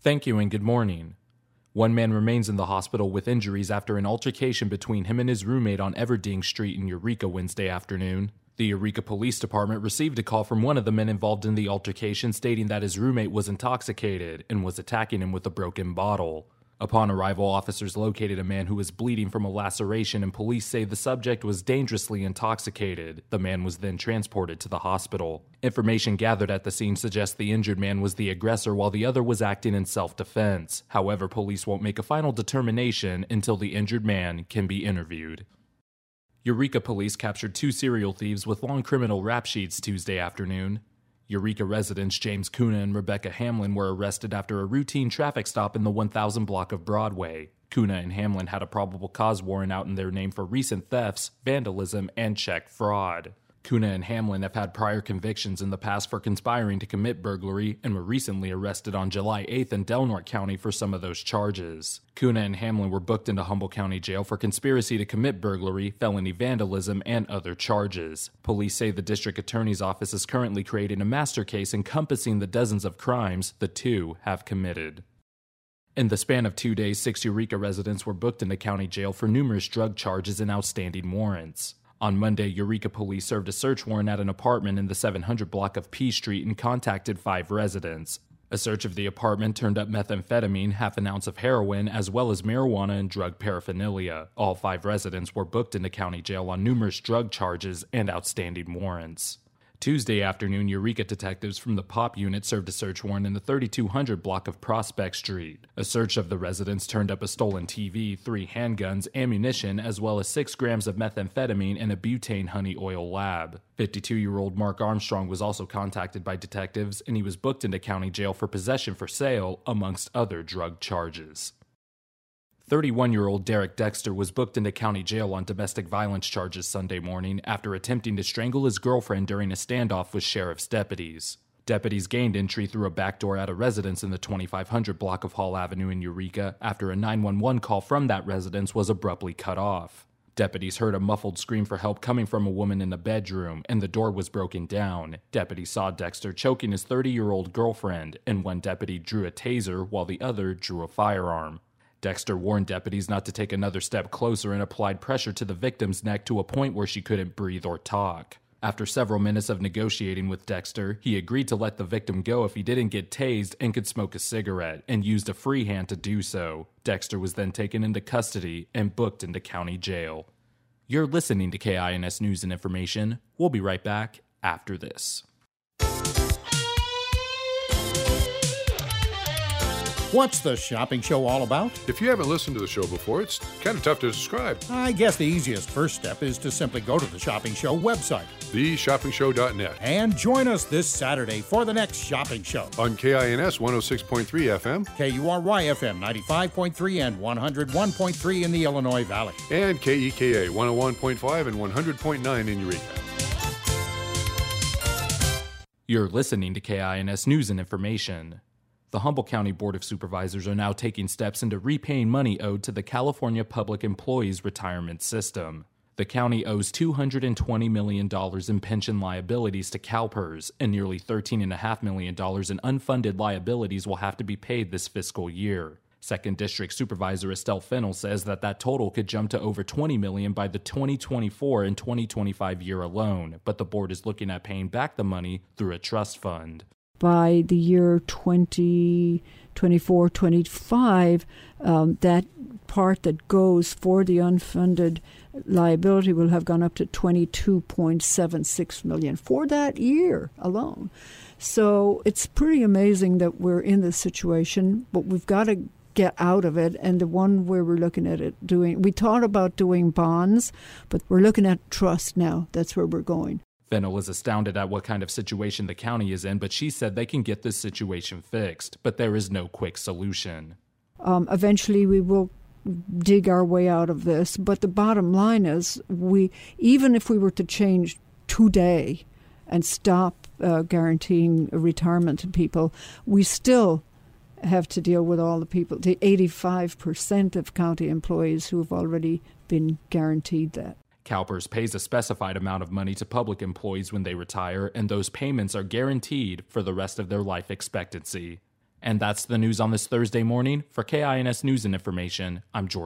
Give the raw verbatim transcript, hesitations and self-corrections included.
Thank you and good morning. One man remains in the hospital with injuries after an altercation between him and his roommate on Everding Street in Eureka Wednesday afternoon. The Eureka Police Department received a call from one of the men involved in the altercation stating that his roommate was intoxicated and was attacking him with a broken bottle. Upon arrival, officers located a man who was bleeding from a laceration, and police say the subject was dangerously intoxicated. The man was then transported to the hospital. Information gathered at the scene suggests the injured man was the aggressor while the other was acting in self-defense. However, police won't make a final determination until the injured man can be interviewed. Eureka police captured two serial thieves with long criminal rap sheets Tuesday afternoon. Eureka residents James Kuna and Rebecca Hamlin were arrested after a routine traffic stop in the one thousand block of Broadway. Kuna and Hamlin had a probable cause warrant out in their name for recent thefts, vandalism, and check fraud. Kuna and Hamlin have had prior convictions in the past for conspiring to commit burglary and were recently arrested on July eighth in Delnor County for some of those charges. Kuna and Hamlin were booked into Humboldt County Jail for conspiracy to commit burglary, felony vandalism, and other charges. Police say the district attorney's office is currently creating a master case encompassing the dozens of crimes the two have committed. In the span of two days, six Eureka residents were booked into county jail for numerous drug charges and outstanding warrants. On Monday, Eureka police served a search warrant at an apartment in the seven hundred block of P Street and contacted five residents. A search of the apartment turned up methamphetamine, half an ounce of heroin, as well as marijuana and drug paraphernalia. All five residents were booked into county jail on numerous drug charges and outstanding warrants. Tuesday afternoon, Eureka detectives from the P O P unit served a search warrant in the thirty-two hundred block of Prospect Street. A search of the residence turned up a stolen T V, three handguns, ammunition, as well as six grams of methamphetamine and a butane honey oil lab. fifty-two-year-old Mark Armstrong was also contacted by detectives, and he was booked into county jail for possession for sale, amongst other drug charges. thirty-one-year-old Derek Dexter was booked into county jail on domestic violence charges Sunday morning after attempting to strangle his girlfriend during a standoff with sheriff's deputies. Deputies gained entry through a back door at a residence in the twenty-five hundred block of Hall Avenue in Eureka after a nine one one call from that residence was abruptly cut off. Deputies heard a muffled scream for help coming from a woman in the bedroom, and the door was broken down. Deputies saw Dexter choking his thirty-year-old girlfriend, and one deputy drew a taser while the other drew a firearm. Dexter warned deputies not to take another step closer and applied pressure to the victim's neck to a point where she couldn't breathe or talk. After several minutes of negotiating with Dexter, he agreed to let the victim go if he didn't get tased and could smoke a cigarette, and used a free hand to do so. Dexter was then taken into custody and booked into county jail. You're listening to K I N S News and Information. We'll be right back after this. What's the shopping show all about? If you haven't listened to the show before, it's kind of tough to describe. I guess the easiest first step is to simply go to the Shopping Show website, the shopping show dot net, and join us this Saturday for the next shopping show. On K I N S one oh six point three F M, K U R Y F M ninety-five point three and one oh one point three in the Illinois Valley, and K E K A one oh one point five and one hundred point nine in Eureka. You're listening to K I N S News and Information. The Humboldt County Board of Supervisors are now taking steps into repaying money owed to the California Public Employees Retirement System. The county owes two hundred twenty million dollars in pension liabilities to CalPERS, and nearly thirteen point five million dollars in unfunded liabilities will have to be paid this fiscal year. Second District Supervisor Estelle Fennell says that that total could jump to over twenty million dollars by the twenty twenty-four and twenty twenty-five year alone, but the board is looking at paying back the money through a trust fund. By the year twenty twenty-four twenty-five, um, that part that goes for the unfunded liability will have gone up to twenty-two point seven six million dollars for that year alone. So it's pretty amazing that we're in this situation, but we've got to get out of it. And the one where we're looking at it doing, we thought about doing bonds, but we're looking at trust now. That's where we're going. Fennell was astounded at what kind of situation the county is in, but she said they can get this situation fixed, but there is no quick solution. Um, eventually we will dig our way out of this, but the bottom line is, we even if we were to change today and stop uh, guaranteeing retirement to people, we still have to deal with all the people, the eighty-five percent of county employees who have already been guaranteed that. CalPERS pays a specified amount of money to public employees when they retire, and those payments are guaranteed for the rest of their life expectancy. And that's the news on this Thursday morning. For K I N S News and Information, I'm George.